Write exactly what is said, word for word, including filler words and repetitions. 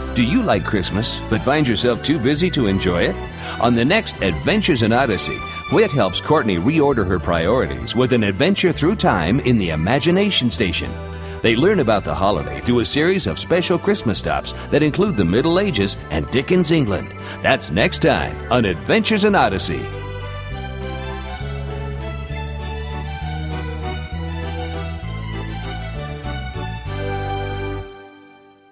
Do you like Christmas, but find yourself too busy to enjoy it? On the next Adventures in Odyssey, Whit helps Courtney reorder her priorities with an adventure through time in the Imagination Station. They learn about the holiday through a series of special Christmas stops that include the Middle Ages and Dickens England. That's next time on Adventures in Odyssey.